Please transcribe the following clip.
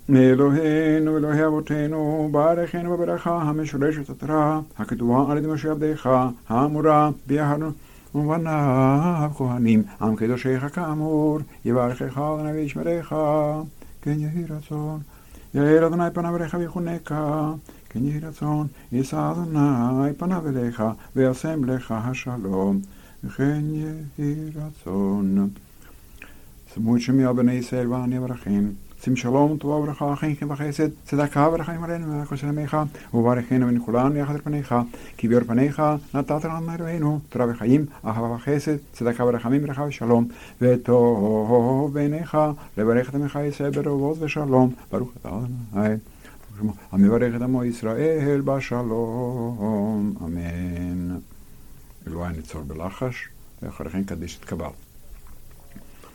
אלוהינו ואלוהי אבותינו, ברכנו בברכה המשולשת התורה, הכתובה על ידי משה עבדיך, האמורה ביחד ובניו כהנים, עם קדושיך כאמור, יברכך אדוני וישמרך, כן יהי רצון. יאר אדוני פניו אליך ויחונקה, כן יהי רצון. יישא אדוני פניו אליך וישם לך השלום, וכן יהי רצון. שמות שמי על בני ישראל ואני אברכם. שים שלום טובה וברכה, חן וחסד, צדקה ורחמים עלינו מהכל של עמך, וברכנו ונכולנו יחד על פניך, כי באור פניך נתת לנו אלוהינו, תורה וחיים, אהבה וחסד, צדקה ורחמים, ברכה ושלום, וטוב בעיניך, לברך את עמך ישראל ברבות ושלום, ברוך אתה אדוני, המברך את עמו ישראל בשלום, אמן. אלוהי ניצור בלחש, ואחרי כן קדיש את קבל.